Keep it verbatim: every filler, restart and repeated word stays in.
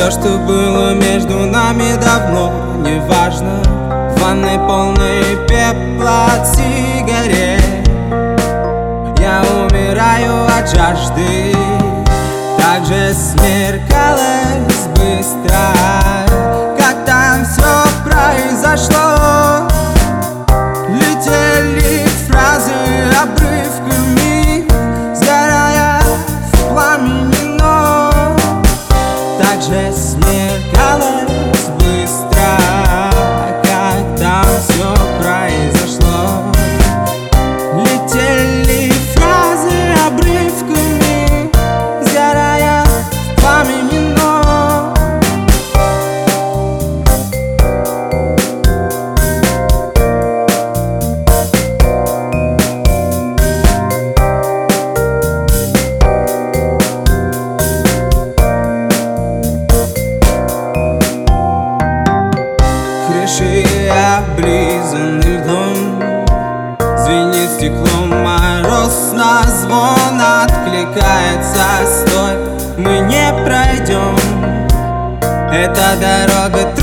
Все, что было между нами, давно не важно. В ванной полной пепла от сигарет. Я умираю от жажды. Так же смеркалось быстро, как там все произошло. Летели фразы обрывками, сгорая в пламени, но так же смеркалось быстро, как там все произошло. Летели фразы обрывками, сгорая в пламени, но крыши облизаны льдом, звенит стеклом, мороз на звон откликается. Стой, мы не пройдем, эта дорога